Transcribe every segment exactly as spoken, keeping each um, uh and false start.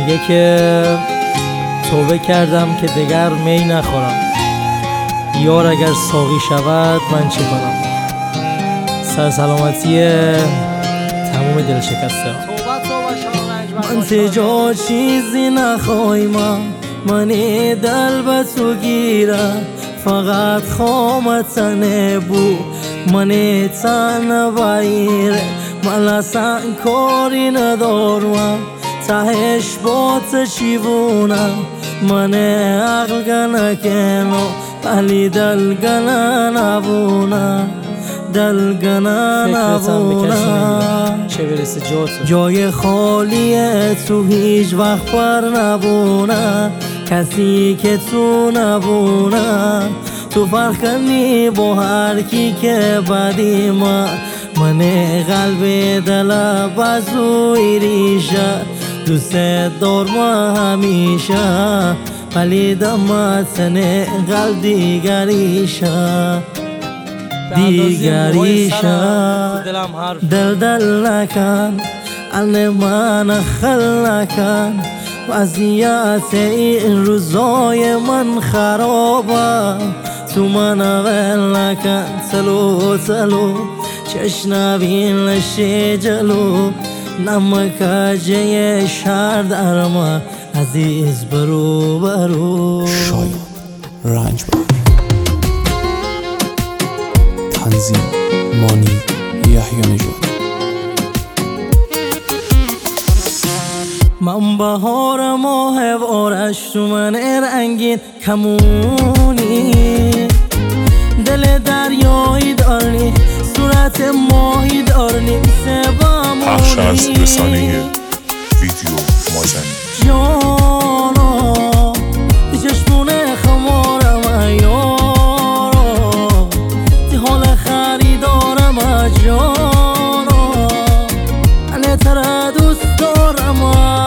میگه که توبه کردم که دگر می نخورم، یار اگر ساقی شود من چه کنم. سرسلامتی تموم دل شکسته. من تجا چیزی نخوای ما منی دل به تو گیره، فقط خامتنه بو منی تن بایره. من اصلا کاری ندارم تهش با تشیبونه، من عقل گنه کنو ولی دل گنه نبونه، دل گنه نبونه. چه برسه جاتو جای خالیه تو هیچ وقت پر نبونه، کسی که تو نبونه. تو فرق کنی با هر کی که بدی من، من قلب دل بازوی ریشه، دوست دارم همیشه ولی دمت سن قلب دیگریشه، دیگریشه. دل دل نکن ال من خل نکن، وضعیت این روزای من خرابه، تو من ول نکن تلو تلو چشنوین لشه جلو. نمک جه شهر در ما عزیز برو برو. شایان رنجبر، تنظیم مانی یحیی نژاد. من بهار ماه آرش تو من رنگین کمونی، دل دریایی دارنی صورت ماهی دارنی سبامونی. پخش از رسانه ویدیو مازن. جانا تی چشمونه خمارم یارا، تی حال خریدارم جانا، انه تره دوست دارم،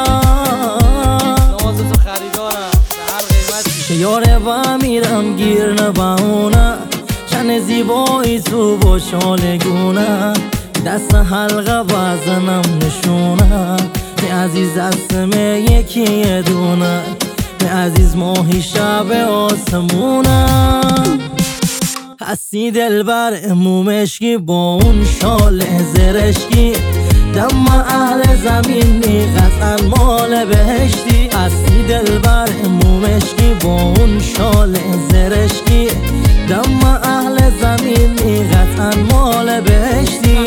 نواز تو خریدارم به هر قیمتی. شیاره و میرم گیر نباونه، چند زیبایی تو با شالگونه، دست حلقه بزنم نشونه. می عزیز دستم یکی دونه، می عزیز ماهی شب آسمونه. هستی دل بر مومشکی با اون شال زرشکی، دم اهل زمینی قطعا مال بهشتی. هستی دل بر مومشکی با اون شال زرشکی، دم اهل زمینی قطعا مال بهشتی.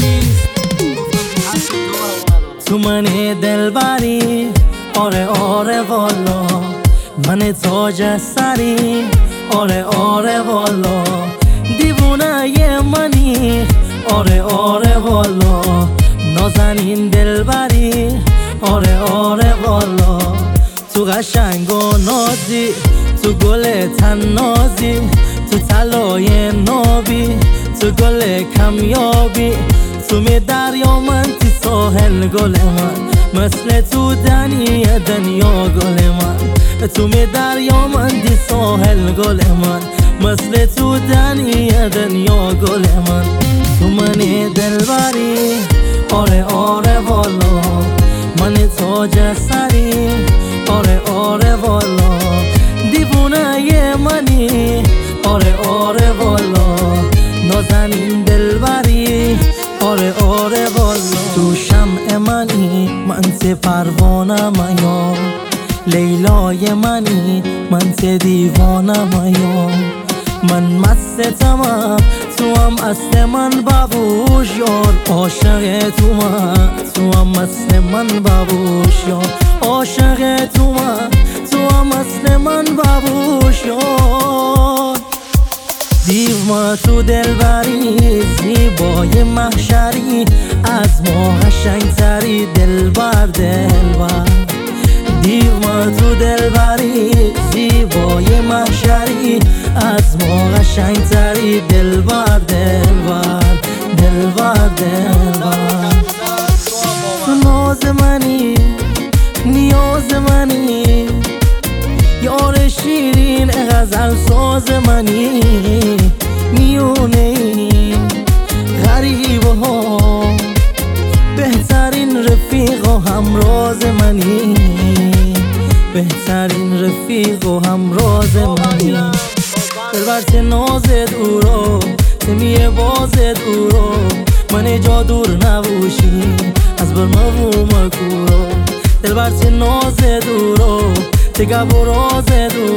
تو من دل بری آره آره والا، من تاج سری آره آره والا، دیوونه ی منی آره آره والا، نازنین دل بری آره آره والا. تو قشنگ و نازی، تو گل تنازی، تو طلای نابی، تو گل کمیابی، تو می دریا من تی ساحل گل من، مثل تو دنی دنیا گل من. تو می دریا من تی ساحل گل من، مثل تو دنی دنیا گل من. تو منی دل بری آره آره والا، من تاج سری آره آره والا، دیوونه ی منی آره آره والا، نازنین دل بری آره آره والا. تو شمع منی من ته پروانم یا، لیلای منی من ته دیوانم یا. من مستم تو هم مست من بابوش یار، عاشق تو من تو هم مست من بابوش یار، عاشق تو من تو هم مست من بابوش یار. دیو ما تو دل بری زیبای محشری، از ما قشنگ تری دل بر دل بر. دیو ما تو دل بری زیبای محشری، از ما قشنگ تری دل بر دل بر، دل بر دل بر. تو ناز منی نیاز منی، یار شیرین غزل ساز منی، میونه غریبه ها بهترین رفیق و همراز منی. بهترین رفیق و همراز منی. دلبر چه نازد او رو تمیه بازد او رو من جا دور نبوشی از بر مبو مکورو. دلبر چه نازد او رو تگه برازد او